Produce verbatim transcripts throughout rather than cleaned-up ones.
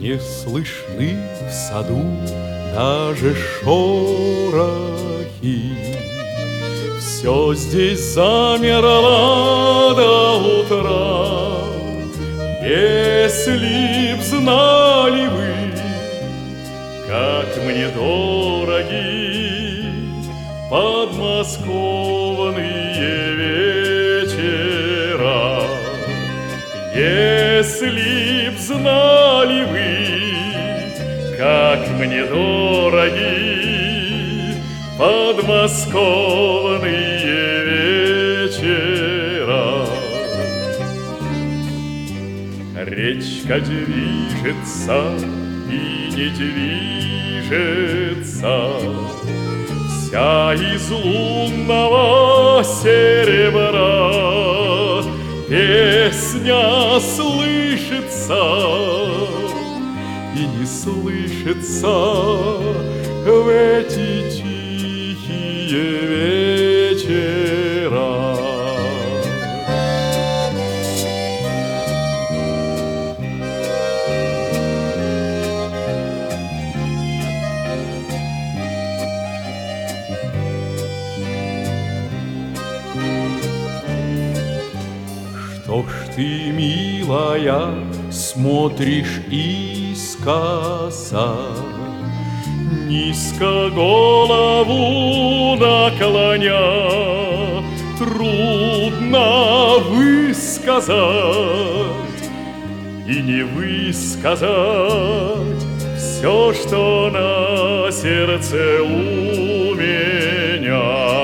Не слышны в саду даже шорохи. Все здесь замерло до утра. Если б знали вы, как мне дороги подмосковные вечера, если б знали вы, как мне дороги подмосковные вечера. Речка движется и не движется, вся из лунного серебра. Песня слышится и не слышится в эти тихие вечера. Что ж ты, милая, смотришь искоса, низко голову наклоня? Трудно высказать и не высказать все, что на сердце у меня.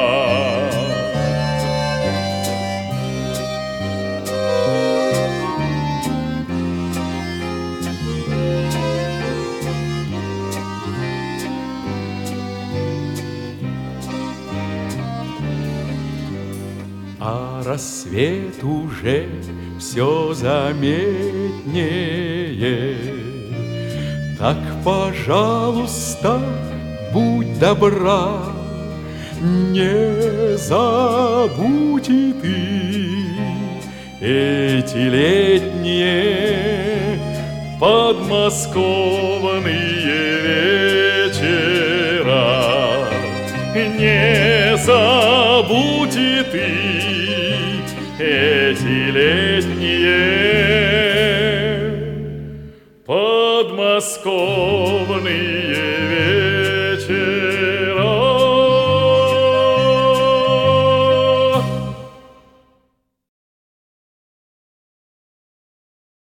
А рассвет уже все заметнее. Так, пожалуйста, будь добра, не забудь и ты эти летние подмосковные вечера. Не забудь и ты эти летние подмосковные вечера.